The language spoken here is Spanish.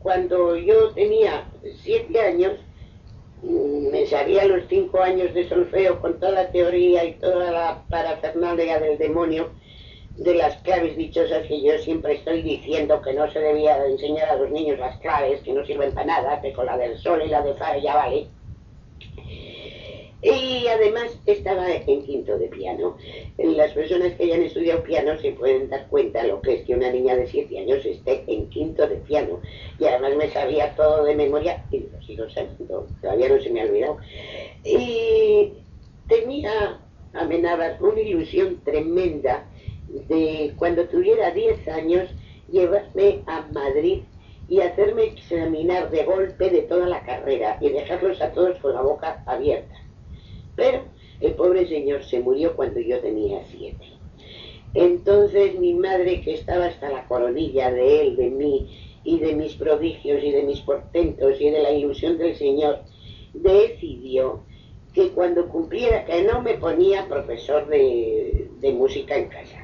cuando yo tenía 7 años, me sabía los 5 años de solfeo con toda la teoría y toda la parafernalia del demonio, de las claves dichosas que yo siempre estoy diciendo que no se debía enseñar a los niños las claves, que no sirven para nada, que con la del sol y la de fa ya vale. Y además estaba en quinto de piano. Las personas que hayan estudiado piano se pueden dar cuenta lo que es que una niña de 7 años esté en quinto de piano. Y además me sabía todo de memoria y lo sigo sabiendo, todavía no se me ha olvidado. Y tenía, Amenábar, una ilusión tremenda de cuando tuviera 10 años llevarme a Madrid y hacerme examinar de golpe de toda la carrera y dejarlos a todos con la boca abierta. Pero el pobre señor se murió cuando yo tenía 7. Entonces mi madre, que estaba hasta la coronilla de él, de mí, y de mis prodigios, y de mis portentos, y de la ilusión del Señor, decidió que cuando cumpliera, que no me ponía profesor de música en casa,